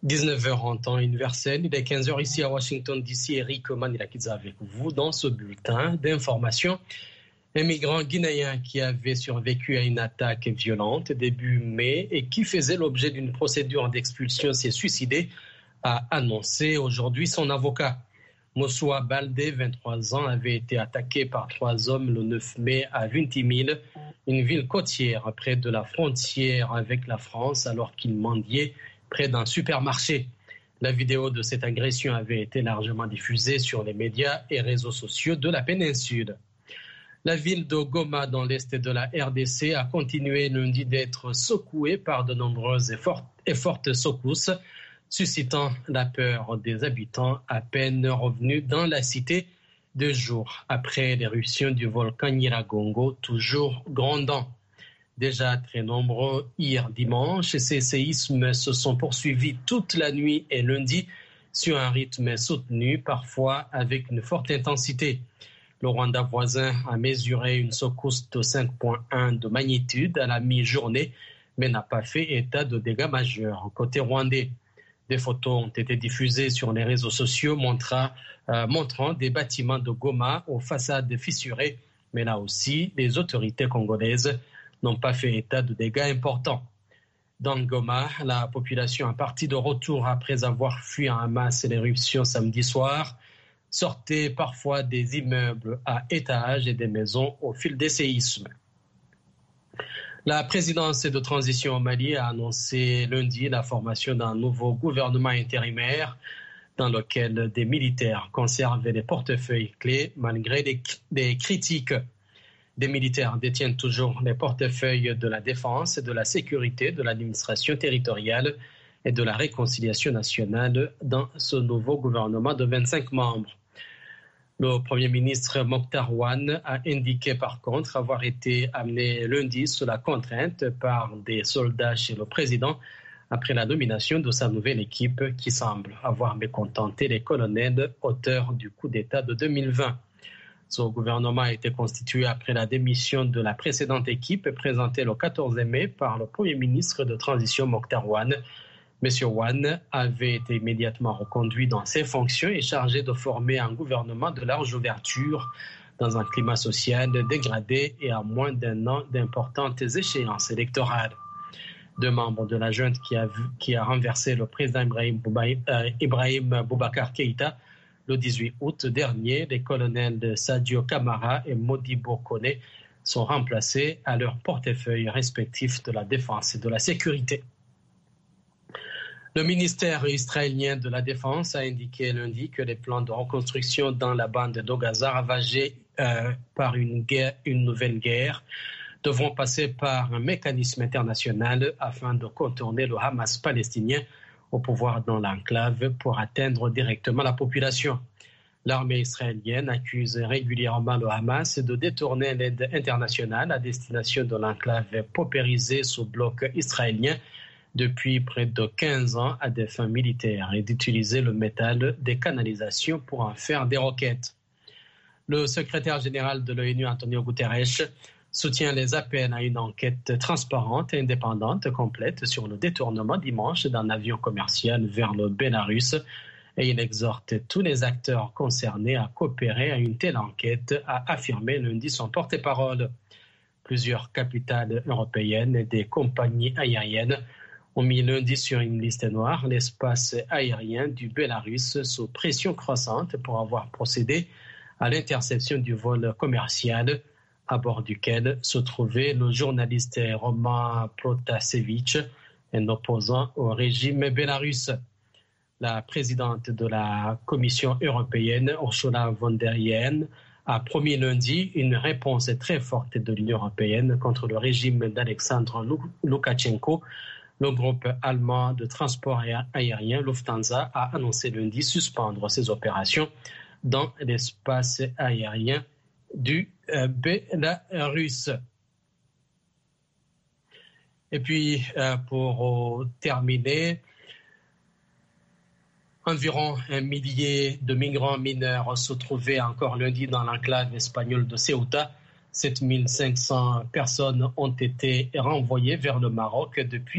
19h en temps universel, il est 15h ici à Washington DC. Eric Manilakidza avec vous dans ce bulletin d'information. Un migrant guinéen qui avait survécu à une attaque violente début mai et qui faisait l'objet d'une procédure d'expulsion s'est suicidé, a annoncé aujourd'hui son avocat. Moussa Baldé, 23 ans, avait été attaqué par 3 hommes le 9 mai à Vintimille, une ville côtière près de la frontière avec la France, alors qu'il mendiait près d'un supermarché. La vidéo de cette agression avait été largement diffusée sur les médias et réseaux sociaux de la péninsule. La ville de Goma, dans l'est de la RDC, a continué lundi d'être secouée par de nombreuses et fortes secousses, suscitant la peur des habitants à peine revenus dans la cité 2 jours après l'éruption du volcan Nyiragongo, toujours grondant. Déjà très nombreux hier dimanche, ces séismes se sont poursuivis toute la nuit et lundi sur un rythme soutenu, parfois avec une forte intensité. Le Rwanda voisin a mesuré une secousse de 5,1 de magnitude à la mi-journée, mais n'a pas fait état de dégâts majeurs. Côté rwandais, des photos ont été diffusées sur les réseaux sociaux montrant des bâtiments de Goma aux façades fissurées, mais là aussi, les autorités congolaises n'ont pas fait état de dégâts importants. Dans Goma, la population est partie de retour après avoir fui en masse l'éruption samedi soir, sortait parfois des immeubles à étages et des maisons au fil des séismes. La présidence de transition au Mali a annoncé lundi la formation d'un nouveau gouvernement intérimaire dans lequel des militaires conservent les portefeuilles clés malgré des critiques. Des militaires détiennent toujours les portefeuilles de la défense, de la sécurité, de l'administration territoriale et de la réconciliation nationale dans ce nouveau gouvernement de 25 membres. Le Premier ministre Mokhtar Ouane a indiqué par contre avoir été amené lundi sous la contrainte par des soldats chez le président après la nomination de sa nouvelle équipe qui semble avoir mécontenté les colonels auteurs du coup d'État de 2020. Ce gouvernement a été constitué après la démission de la précédente équipe présentée le 14 mai par le Premier ministre de transition Mokhtar Ouane. M. Ouane avait été immédiatement reconduit dans ses fonctions et chargé de former un gouvernement de large ouverture dans un climat social dégradé et à moins d'1 an d'importantes échéances électorales. 2 membres de la junte qui a renversé le président Ibrahim Boubacar Keïta le 18 août dernier, les colonels Sadio Kamara et Modibo Kone sont remplacés à leur portefeuille respectif de la défense et de la sécurité. Le ministère israélien de la Défense a indiqué lundi que les plans de reconstruction dans la bande de Gaza ravagée par une nouvelle guerre devront passer par un mécanisme international afin de contourner le Hamas palestinien au pouvoir dans l'enclave pour atteindre directement la population. L'armée israélienne accuse régulièrement le Hamas de détourner l'aide internationale à destination de l'enclave paupérisée sous bloc israélien depuis près de 15 ans à des fins militaires et d'utiliser le métal des canalisations pour en faire des roquettes. Le secrétaire général de l'ONU, Antonio Guterres, soutient les appels à une enquête transparente et indépendante complète sur le détournement dimanche d'un avion commercial vers le Bélarus et il exhorte tous les acteurs concernés à coopérer à une telle enquête, a affirmé lundi son porte-parole. Plusieurs capitales européennes et des compagnies aériennes ont mis lundi sur une liste noire l'espace aérien du Bélarus sous pression croissante pour avoir procédé à l'interception du vol commercial à bord duquel se trouvait le journaliste Roman Protasevich, un opposant au régime bélarusse. La présidente de la Commission européenne, Ursula von der Leyen, a promis lundi une réponse très forte de l'Union européenne contre le régime d'Alexandre Loukachenko. Le groupe allemand de transport aérien Lufthansa a annoncé lundi suspendre ses opérations dans l'espace aérien du Bélarus. Et puis, pour terminer, environ 1 millier de migrants mineurs se trouvaient encore lundi dans l'enclave espagnole de Ceuta. 7500 personnes ont été renvoyées vers le Maroc depuis